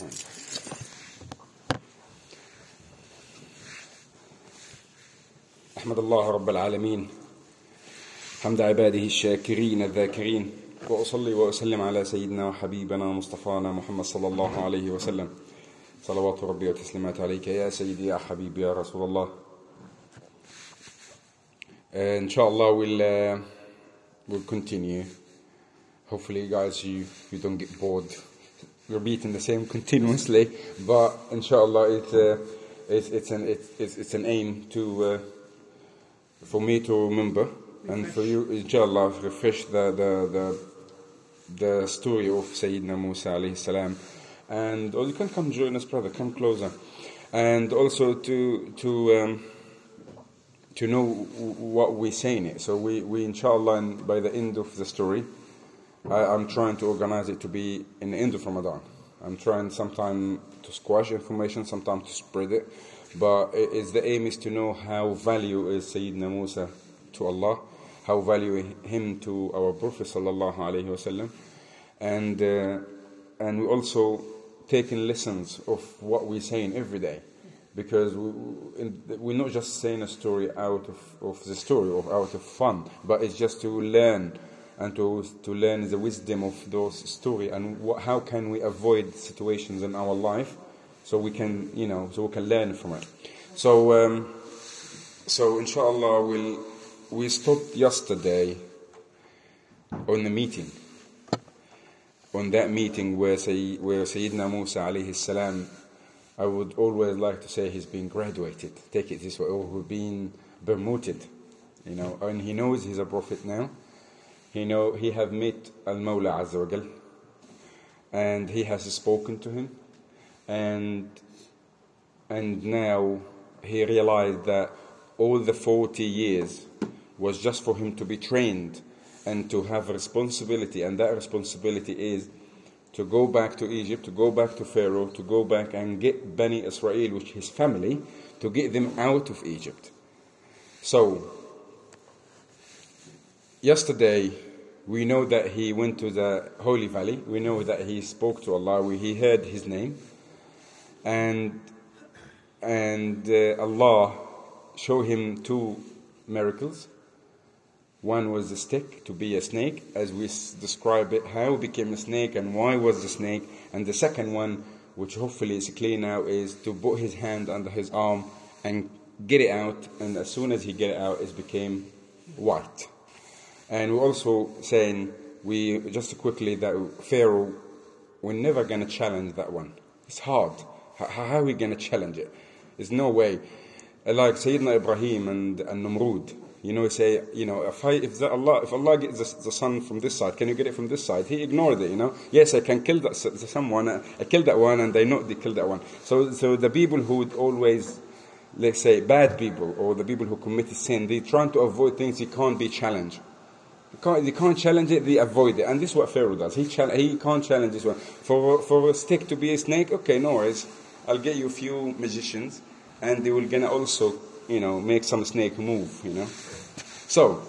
أحمد الله رب العالمين حمد عباده الشاكرين الذاكرين، وأصلي وأسلم على سيدنا وحبيبنا مصطفانا محمد صلى الله عليه وسلم. صلوات ربي وتسليمات عليك يا سيدي يا حبيبي يا رسول الله. Inshallah we'll continue. Hopefully guys you don't get bored repeating the same continuously, but inshallah it's an aim to for me to remember and for you inshallah refresh the story of Sayyidina Musa alayhi salam. And you can come join us, brother, come closer, and also to know what we're saying it. So we inshallah, and by the end of the story, I'm trying to organize it to be in the end of Ramadan. I'm trying sometimes to squash information, sometimes to spread it, but the aim is to know how value is Sayyidina Musa to Allah, how value him to our Prophet sallallahu alaihi wasallam, and we also taking lessons of what we're saying every day, because we're not just saying a story out of the story or out of fun, but it's just to learn and to learn the wisdom of those stories and how can we avoid situations in our life so we can learn from it. So inshallah we stopped yesterday on the meeting. On that meeting where Sayyidina Musa alayhi salam, I would always like to say he's been graduated, take it this way, or he's been promoted, and he knows he's a prophet now. He have met Al-Mawla Azza wa Jal, and he has spoken to him, and now he realized that all the 40 years was just for him to be trained and to have responsibility, and that responsibility is to go back to Egypt, to go back to Pharaoh, to go back and get Bani Israel, which is his family, to get them out of Egypt. So, yesterday, we know that he went to the Holy Valley. We know that he spoke to Allah. He heard his name. And Allah showed him two miracles. One was the stick, to be a snake, as we describe it, how it became a snake and why was the snake. And the second one, which hopefully is clear now, is to put his hand under his arm and get it out. And as soon as he get it out, it became white. And we're also saying, just quickly, that Pharaoh, we're never going to challenge that one. It's hard. How are we going to challenge it? There's no way. Like Sayyidina Ibrahim and Namrud. Say, if Allah gets the sun from this side, can you get it from this side? He ignored it, Yes, I can kill someone. I killed that one, and they killed that one. So the people who would always, let's say, bad people, or the people who committed sin, they're trying to avoid things that can't be challenged. They can't challenge it, they avoid it. And this is what Pharaoh does. He can't challenge this one. For a stick to be a snake, okay, no worries. I'll get you a few magicians, and they will gonna also, make some snake move, So,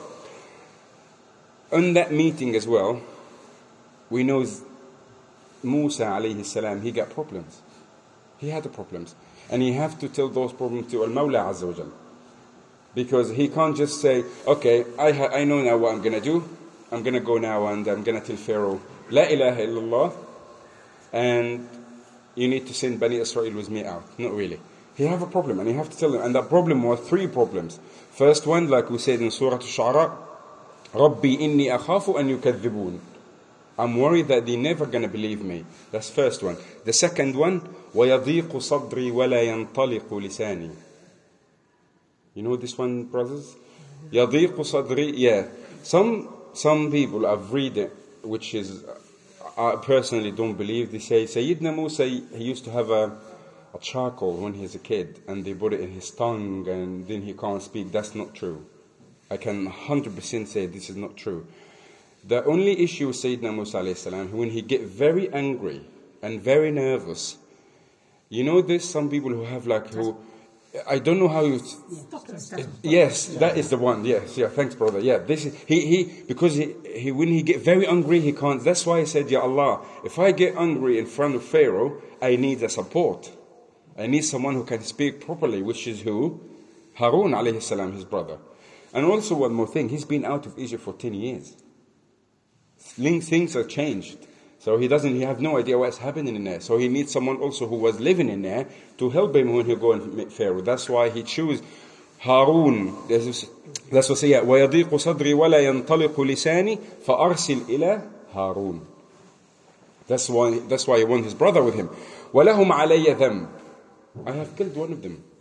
on that meeting as well, we know Musa alayhi salam, he got problems. He had problems. And he have to tell those problems to Al-Mawla Azza wa Jal. Because he can't just say, okay, I know now what I'm going to do. I'm going to go now and I'm going to tell Pharaoh, La ilaha illallah, and you need to send Bani Israel with me out. Not really. He have a problem, and he have to tell them. And that problem was 3 problems. First one, like we said in Surah Al-Shu'ara, Rabbi inni akhafu an yukadhibun. I'm worried that they're never going to believe me. That's first one. The second one, وَيَضِيقُ صَدْرِي وَلَا يَنْطَلِقُ لِسَانِي. You know this one, brothers? يَضِيقُ صَدْرِي. Yeah. Some people, I've read it, which is, I personally don't believe. They say, Sayyidina Musa, he used to have a charcoal when he was a kid, and they put it in his tongue, and then he can't speak. That's not true. I can 100% say this is not true. The only issue with Sayyidina Musa alayhi salam, when he get very angry and very nervous, there's some people who have I don't know how you. Yes, that is the one. Yes, yeah. Thanks, brother. Yeah, this is because he when he get very angry, he can't. That's why he said, "Ya Allah, if I get angry in front of Pharaoh, I need a support. I need someone who can speak properly," which is who? Harun alayhi salam, his brother. And also one more thing, he's been out of Egypt for 10 years. Things are changed. So he have no idea what's happening in there. So he needs someone also who was living in there to help him when he go and meet Pharaoh. That's why he chose Harun. That's what say, وَيَضِيقُ صَدْرِي وَلَا يَنْطَلِقُ لِسَانِي فَأَرْسِلْ إِلَى هَارُونَ. That's why he wants his brother with him. وَلَهُمْ عَلَيَّ ذَنْبٌ. I have killed one of them.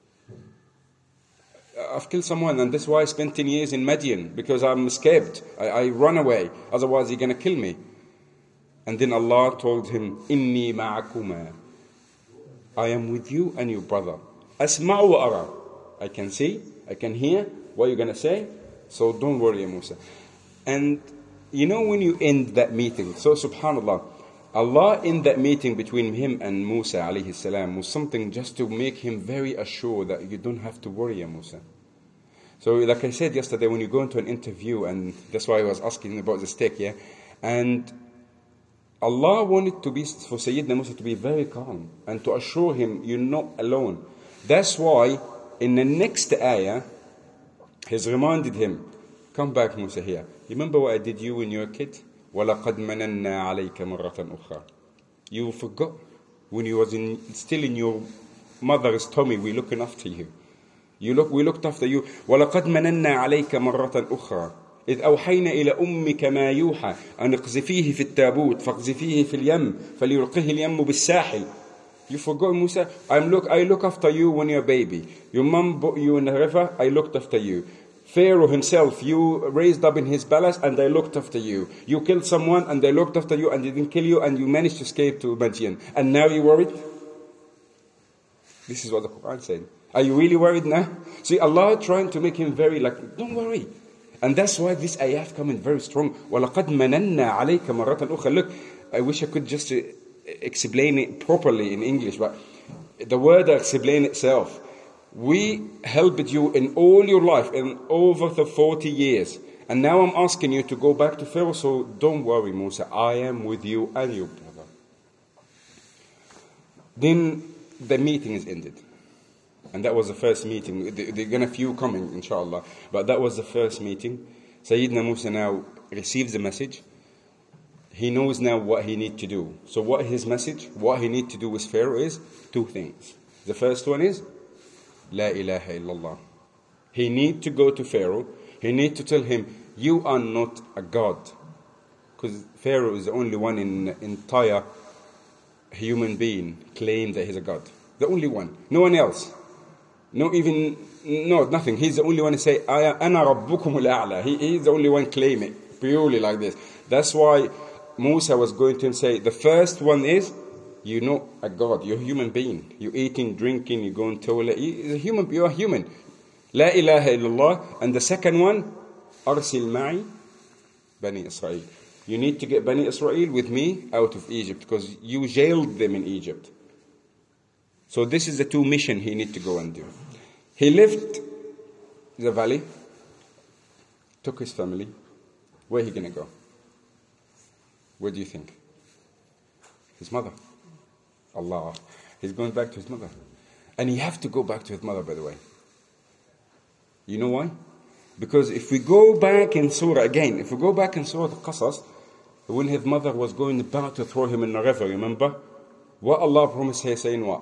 I've killed someone, and that's why I spent 10 years in Madian, because I'm scared. I run away. Otherwise, he's going to kill me. And then Allah told him, Inni ma'akuma. I am with you and your brother. Asma'u wa ara. I can see, I can hear what you're going to say. So don't worry, Musa. And you know when you end that meeting, so subhanAllah, Allah in that meeting between him and Musa alayhi salam was something just to make him very assured that you don't have to worry, Musa. So like I said yesterday, when you go into an interview, and that's why I was asking about the stake, yeah? And Allah wanted for Sayyidina Musa to be very calm and to assure him you're not alone. That's why in the next ayah, He's reminded him, come back Musa here. Remember what I did you when you were a kid? وَلَقَدْ مَنَنَّا عَلَيْكَ مَرَّةً أُخْرَى. You forgot when you was still in your mother's tummy, we looking after you. We looked after you. وَلَقَدْ مَنَنَّا عَلَيْكَ مَرَّةً أُخْرَى إذ أوحينا إلى أمك ما يوحى أن اقذفيه في التابوت فاقذفيه في اليم فليلقه اليم بالساحل. You forgot, Musa? I look after you when you're a baby. Your mom put you in the river, I looked after you. Pharaoh himself, you raised up in his palace and I looked after you. You killed someone and they looked after you and they didn't kill you and you managed to escape to Madian. And now you're worried? This is what the Quran said. Are you really worried now? See, Allah trying to make him very don't worry. And that's why this ayat coming very strong. وَلَقَدْ مَنَنَّا عَلَيْكَ مَرَّةً أُخْرَى. Look, I wish I could just explain it properly in English, but the word explain itself. We helped you in all your life, in over the 40 years. And now I'm asking you to go back to Pharaoh, so don't worry, Musa. I am with you and your brother. Then the meeting is ended. And that was the first meeting. There are going to few coming, inshallah. But that was the first meeting. Sayyidina Musa now receives the message. He knows now what he needs to do. So what is his message? What he needs to do with Pharaoh is two things. The first one is, La ilaha illallah. He needs to go to Pharaoh. He needs to tell him, you are not a god. Because Pharaoh is the only one in the entire human being claim that he's a god. The only one. No one else. Nothing. He's the only one to say, Ana rabbukum al-a'la. He's the only one claim it, purely like this. That's why Musa was going to him say, the first one is, you're not a god, you're a human being. You're eating, drinking, you're going to toilet. You're a human. La ilaha illallah. And the second one, Arsil ma'i Bani Israel. You need to get Bani Israel with me out of Egypt, because you jailed them in Egypt. So this is the two missions he need to go and do. He left the valley, took his family. Where he going to go? Where do you think? His mother. Allah. He's going back to his mother. And he have to go back to his mother, by the way. You know why? Because if we go back in Surah again, if we go back in Surah Al-Qasas, when his mother was going about to throw him in the river, remember? What Allah promised her, saying what?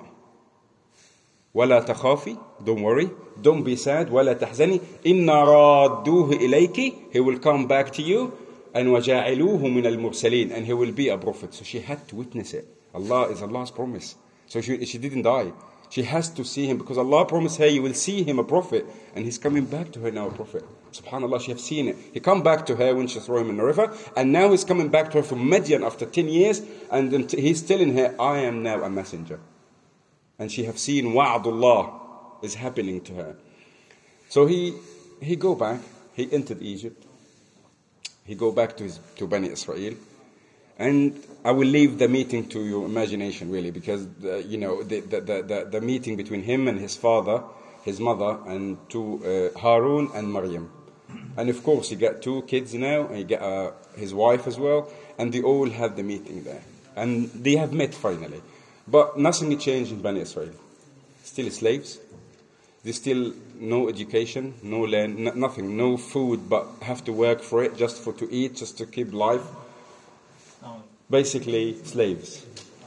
وَلَا تَخَافِي. Don't worry. Don't be sad. وَلَا تَحْزَنِي. إِنَّا رَادُّوهُ إِلَيْكِ. He will come back to you. And وَجَاعِلُوهُ مِنَ الْمُرْسَلِينَ. And he will be a prophet. So she had to witness it. Allah is Allah's promise. So she didn't die. She has to see him, because Allah promised her, you will see him a prophet. And he's coming back to her now a prophet. SubhanAllah, she have seen it. He come back to her when she threw him in the river. And now he's coming back to her from Madian after 10 years. And he's telling her, I am now a messenger. And she have seen wa'adullah is happening to her. So he go back. He entered Egypt. He go back to Bani Israel. And I will leave the meeting to your imagination, really, because the meeting between him and his father, his mother, and to Harun and Maryam. And of course, he got 2 kids now, and he got his wife as well, and they all have the meeting there. And they have met finally. But nothing changed in Bani Israel. Still slaves. They still no education, no land, nothing, no food, but have to work for it, just to eat, just to keep life. Basically, slaves.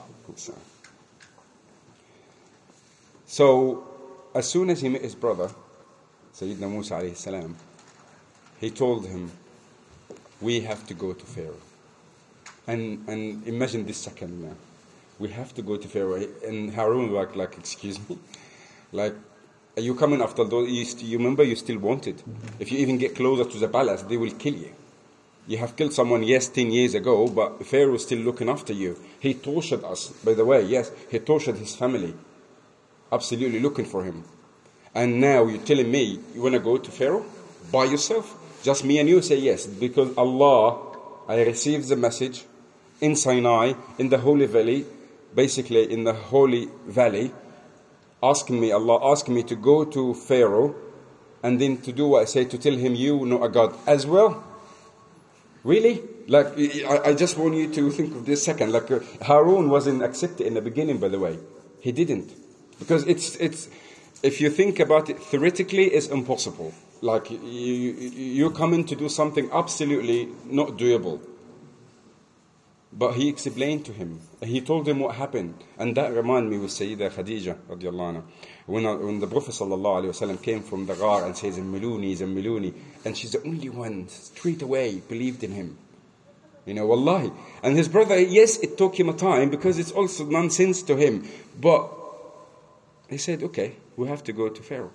So, as soon as he met his brother, Sayyidina Musa alayhi salam, he told him, we have to go to Pharaoh. And imagine this second now. We have to go to Pharaoh. And Harun was like, excuse me? Like, are you coming after those? You remember you still wanted. If you even get closer to the palace, they will kill you. You have killed someone, yes, 10 years ago, but Pharaoh is still looking after you. He tortured us, by the way, yes. He tortured his family. Absolutely looking for him. And now you're telling me you want to go to Pharaoh by yourself? Just me and you? Say yes, because Allah, I received the message in Sinai, in the Holy Valley, basically in the Holy Valley, Allah asking me to go to Pharaoh and then to do what I say, to tell him you know a God as well. Really? Like, I just want you to think of this second. Like, Harun wasn't accepted in the beginning, by the way. He didn't. Because it's if you think about it, theoretically, it's impossible. Like, you're coming to do something absolutely not doable. But he explained to him. He told him what happened. And that reminded me with Sayyida Khadija, radiallahu anha. When the Prophet sallallahu alayhi wasallam came from the ghar and says, Zammiluni, and she's the only one straight away believed in him. Wallahi. And his brother, yes, it took him a time because it's also nonsense to him. But he said, okay, we have to go to Pharaoh.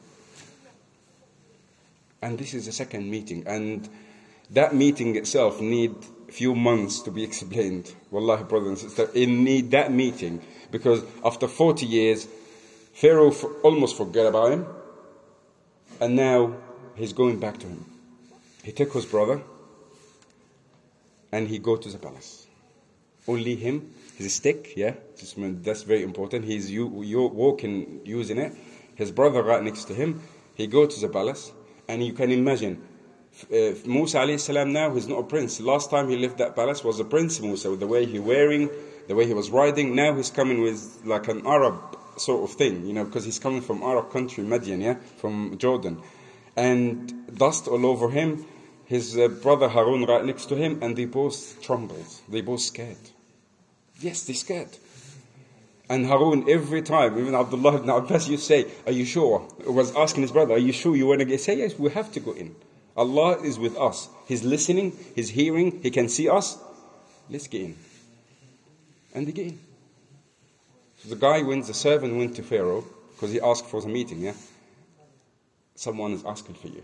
And this is the second meeting. And that meeting itself need few months to be explained. Wallahi, brothers and sisters, it need that meeting because after 40 years, Pharaoh almost forgot about him, and now he's going back to him. He took his brother, and he go to the palace. Only him, his stick, yeah, that's very important. He's walking, using it. His brother right next to him. He go to the palace, and you can imagine. Musa alayhi salam now, he's not a prince. Last time he left that palace was a prince Musa, with the way he wearing, the way he was riding. Now he's coming with like an Arab sort of thing, because he's coming from Arab country, Madian, yeah, from Jordan. And dust all over him, his brother Harun right next to him, and they both trembled. They both scared. Yes, they scared. And Harun, every time, even Abdullah ibn Abbas, you say, are you sure? He was asking his brother, are you sure you want to get? Say, yes, we have to go in. Allah is with us. He's listening, He's hearing, He can see us. Let's get in. And they get in. So the servant went to Pharaoh, because he asked for the meeting, yeah? Someone is asking for you.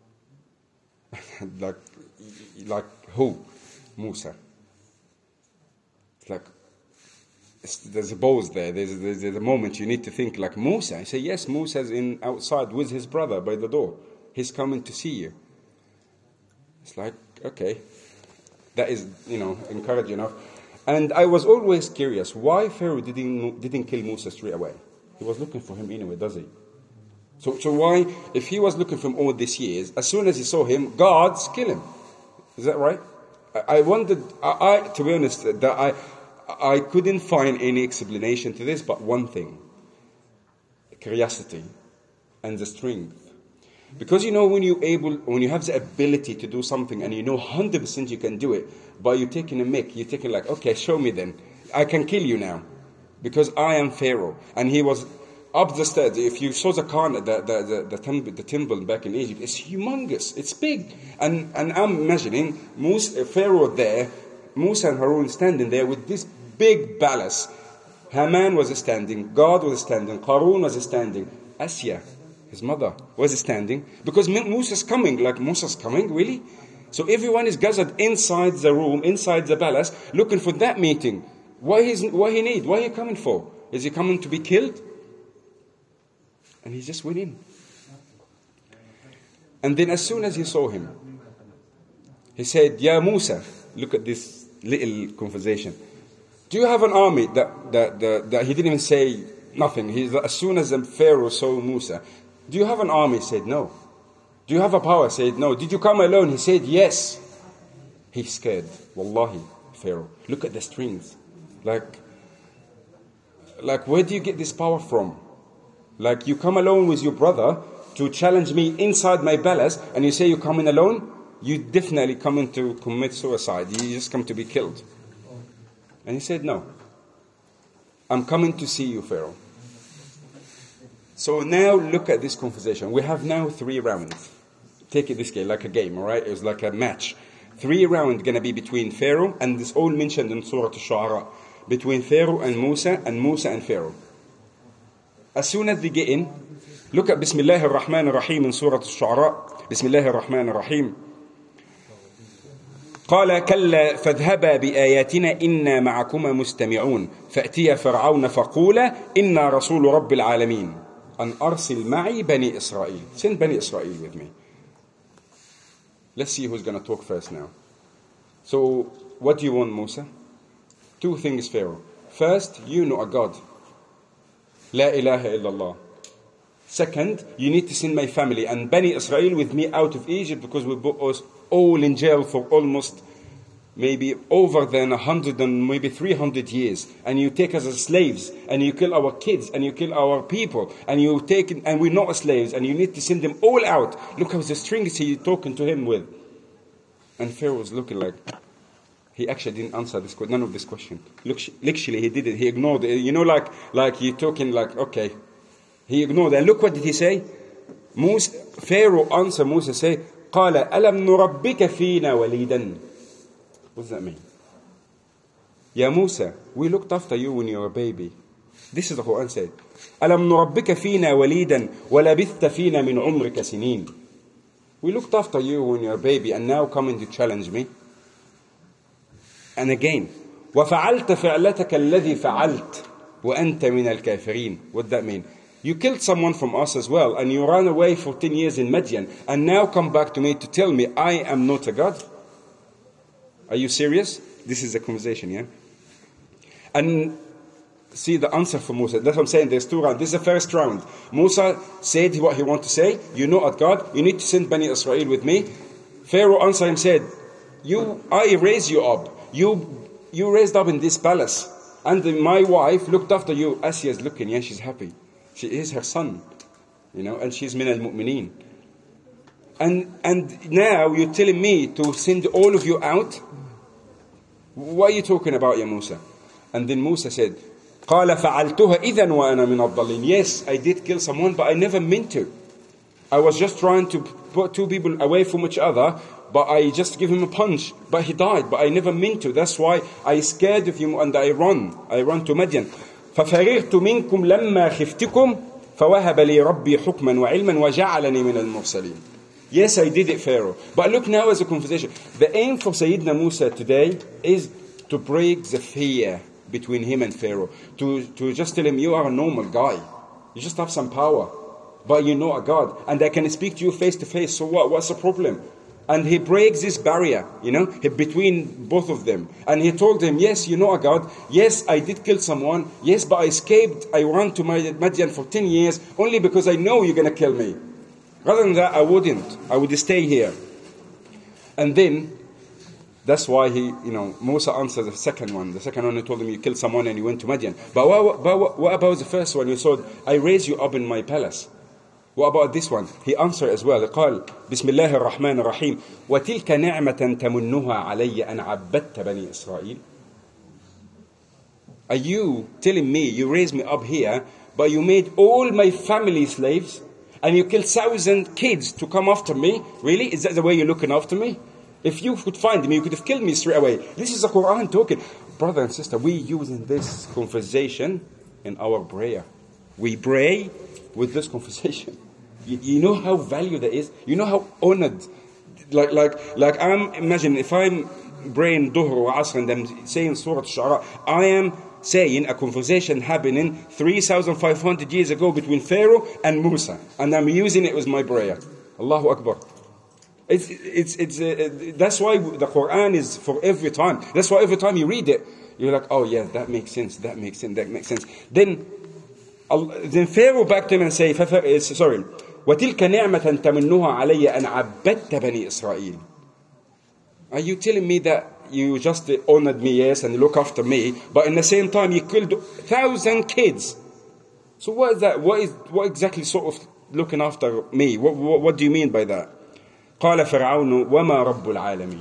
like who? Musa. It's like, there's a pause there. There's a moment you need to think like Musa. I say, yes, Musa's outside with his brother by the door. He's coming to see you. It's like, okay, that is, encouraging enough. And I was always curious, why Pharaoh didn't kill Musa straight away? He was looking for him anyway, does he? So why, if he was looking for him all these years, as soon as he saw him, God's kill him. Is that right? I wondered, to be honest, that I couldn't find any explanation to this, but one thing, curiosity and the strength. Because when you have the ability to do something and 100% you can do it, but you're taking a mick, you're taking like, okay, show me then. I can kill you now because I am Pharaoh. And he was up the stairs. If you saw the temple back in Egypt, it's humongous, it's big. And I'm imagining Pharaoh there, Musa and Harun standing there with this big palace. Haman was standing, God was standing, Qarun was standing, Asya, his mother, was standing, because Musa's coming, really? So everyone is gathered inside the room, inside the palace, looking for that meeting. Why he need? Why are you coming for? Is he coming to be killed? And he just went in. And then as soon as he saw him, he said, Ya Musa, look at this little conversation. Do you have an army that he didn't even say nothing? As soon as the Pharaoh saw Musa, do you have an army? He said no. Do you have a power? He said no. Did you come alone? He said yes. He's scared. Wallahi, Pharaoh. Look at the strings. Like where do you get this power from? Like you come alone with your brother to challenge me inside my palace, and you say you're coming alone? You definitely coming to commit suicide. You just come to be killed. And he said, no. I'm coming to see you, Pharaoh. So now look at this conversation. We have now 3 rounds. Take it this way, like a game, all right? It was like a match. 3 rounds going to be between Pharaoh, and this all mentioned in Surah Al-Shu'ara. Between Pharaoh and Musa and Pharaoh. As soon as they get in, look at Bismillah ar-Rahman ar-Rahim in Surah Al-Shu'ara. Bismillah ar-Rahman ar-Rahim. قال كلا فاذهبا بآياتنا إنا معكما مستمعون فأتيا فرعون فقولا إنا رسول رب العالمين أن أرسل معي بني إسرائيل. Send Bani Israel with me. Let's see who's going to talk first now. So, what do you want, Musa? 2 things, Pharaoh. First, you know a God. La ilaha illallah. Second, you need to send my family and Bani Israel with me out of Egypt, because we put us all in jail for almost maybe over than 100 and maybe 300 years. And you take us as slaves, and you kill our kids, and you kill our people, and you take, and we're not slaves, and you need to send them all out. Look how the strings he's talking to him with. And Pharaoh was looking like, he actually didn't answer this, none of this question. Literally, he did it. He ignored it. You know, like you're talking like, okay. He ignored it. And look what did he say? Pharaoh answered Musa, say, قال ألم نربك فينا وليدا. What does that mean? Ya Musa, we looked after you when you were a baby. This is the Quran said. ألم نربك فينا وليدا ولبثت فينا من عمرك سنين. We looked after you when you were a baby, and now coming to challenge me. And again, وفعلت فعلتك الذي فعلت وأنت من الكافرين. What does that mean? You killed someone from us as well, and you ran away for 10 years in Madian, and now come back to me to tell me I am not a God? Are you serious? This is a conversation, yeah? And see the answer for Musa. That's what I'm saying. There's 2 rounds. This is the first round. Musa said what he wanted to say. You're not a God. You need to send Bani Israel with me. Pharaoh answered him, said, I raised you up. You raised up in this palace. And my wife looked after you. Asya is looking, yeah, she's happy. She is her son, and she's min al-mu'mineen. And now you're telling me to send all of you out? What are you talking about, ya Musa? And then Musa said, قال فعلتها إذا وأنا من الضالين. Yes, I did kill someone, but I never meant to. I was just trying to put 2 people away from each other, but I just give him a punch. But he died, but I never meant to. That's why I scared of him and I run to Madian. ففررت منكم لما خفتكم فوهب لي ربي حكما وعلما وجعلني من المرسلين. Yes, I did it, Pharaoh. But look now as a conversation. The aim for Sayyidina Musa today is to break the fear between him and Pharaoh. To just tell him, you are a normal guy. You just have some power. But you're not a God. And I can speak to you face to face. So what? What's the problem? And he breaks this barrier, between both of them. And he told them, yes, you're not a God. Yes, I did kill someone. Yes, but I escaped. I ran to Madian for 10 years only because I know you're going to kill me. Rather than that, I wouldn't. I would stay here. And then, that's why Musa answered the second one. The second one, he told him, you killed someone and you went to Madian. But what about the first one? You said, I raised you up in my palace. What about this one? He answered as well. قال بسم الله الرحمن الرحيم وتلك نعمة تمنها علي أن عبدت بني إسرائيل. Are you telling me you raised me up here, but you made all my family slaves, and you killed 1,000 kids to come after me? Really? Is that the way you're looking after me? If you could find me, you could have killed me straight away. This is the Quran talking. Brother and sister, we using this conversation in our prayer. We pray with this conversation. You know how valuable that is? You know how honored? Like imagine if I'm praying Dhuhr or Asr and I'm saying Surah Al-Shu'ara, I am saying a conversation happening 3,500 years ago between Pharaoh and Musa. And I'm using it as my prayer. Allahu Akbar. That's why the Quran is for every time. That's why every time you read it, you're like, oh yeah, that makes sense, that makes sense, that makes sense. Then Pharaoh back to him and say, sorry, وَتِلْكَ نِعْمَةً تَمِنُّهَا عَلَيَّ أَنْ عَبَّدْتَ بَنِي إِسْرَائِيل. Are you telling me that you just honored me, yes, and look after me, but in the same time you killed 1,000 kids? So what is that? What exactly sort of looking after me? What do you mean by that? قال فرعون وما رب العالمين.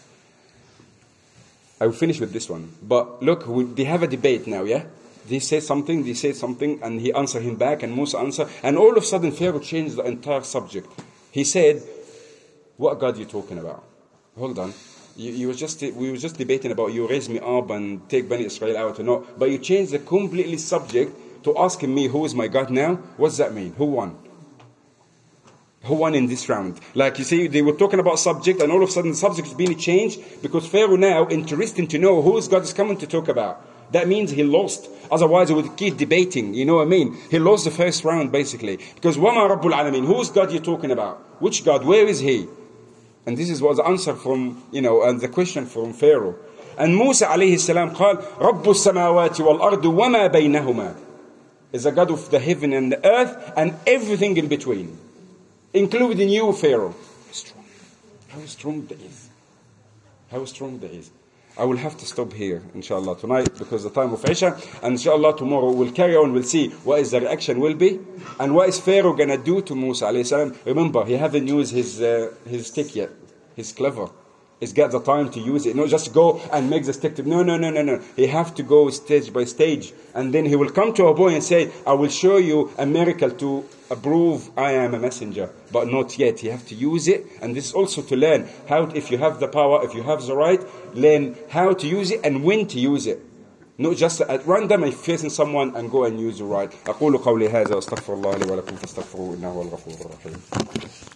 I will finish with this one. But look, they have a debate now, yeah? They say something, and he answered him back, and Musa answered, and all of a sudden Pharaoh changed the entire subject. He said, what God are you talking about? Hold on. We were just debating about you raise me up and take Bani Israel out or not, but you changed the completely subject to asking me who is my God now? What does that mean? Who won? Who won in this round? Like you see, they were talking about subject, and all of a sudden the subject is being changed because Pharaoh now interested to know who is God is coming to talk about. That means he lost. Otherwise he would keep debating. You know what I mean? He lost the first round basically. Because وَمَا رَبُّ الْعَالَمِينَ. Who is God you're talking about? Which God? Where is he? And this was the answer from, and the question from Pharaoh. And Musa alayhi salam قال رَبُّ السَّمَاوَاتِ وَالْأَرْضِ وَمَا بَيْنَهُمَا. Is the God of the heaven and the earth and everything in between. Including you, Pharaoh. How strong that is. How strong that is. I will have to stop here, inshallah, tonight because the time of Isha. And inshallah, tomorrow we'll carry on. We'll see what is the reaction will be. And what is Pharaoh going to do to Musa alayhi salam. Remember, he haven't used his stick yet. He's clever. He's got the time to use it. Not just go and make the stick. No. He have to go stage by stage. And then he will come to a boy and say, I will show you a miracle to prove I am a messenger. But not yet. You have to use it. And this is also to learn how, if you have the power, if you have the right, learn how to use it and when to use it. Not just at random facing someone and go and use the right. أقول قولي هذا واستغفر الله لي ولكم فاستغفروه إنه هو الغفور الرحيم.